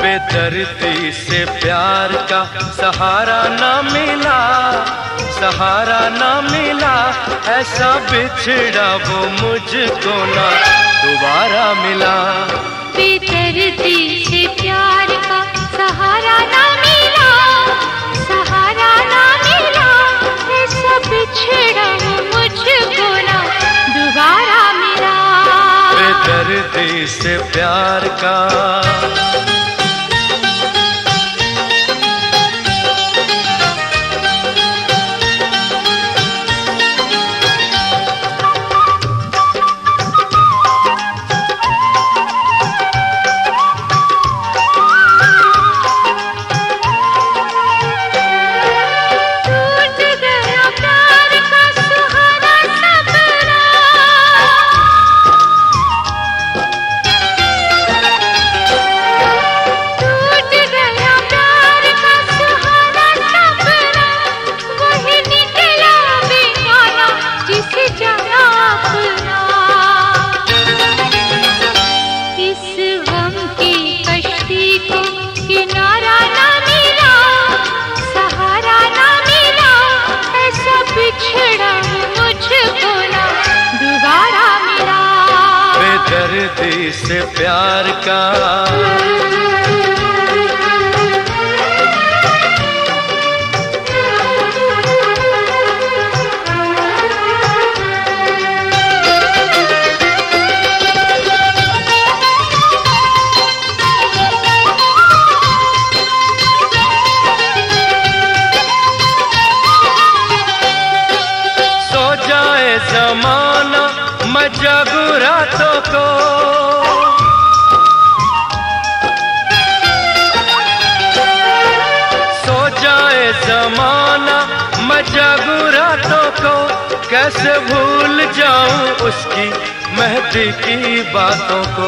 बेदर्दी से प्यार का सहारा ना मिला, सहारा ना मिला, ऐसा बिछड़ा वो मुझको ना दोबारा मिला। बेदर्दी से प्यार का सहारा ना मिला, सहारा ना मिला, ऐसा बिछड़ा वो मुझको ना दोबारा मिला। बेदर्दी से प्यार का बेदर्दी से प्यार का सो जाए जमाना मैं जागू रातों को, सो जाए जमाना मैं जागू रातों को, कैसे भूल जाऊं उसकी मेहंदी की बातों को।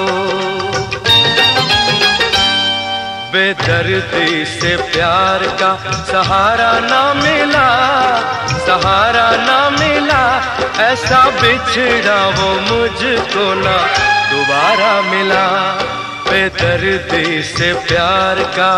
बेदर्दी से प्यार का सहारा ना मिला, सहारा ना मिला, ऐसा बिछड़ा वो मुझको ना दोबारा मिला। बेदर्दी से प्यार का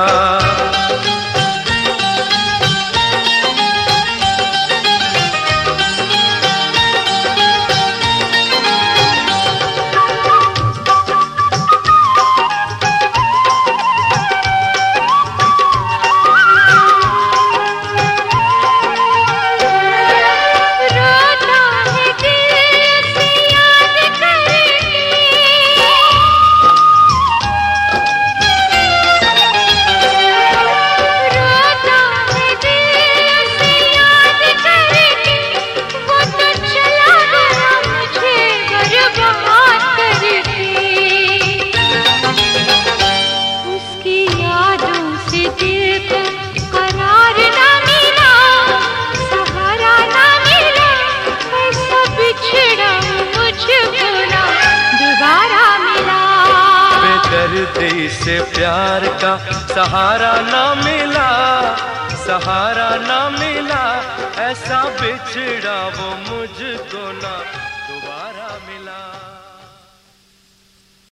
बेदर्दी से प्यार का सहारा ना मिला, सहारा ना मिला, ऐसा बिछड़ा वो मुझको ना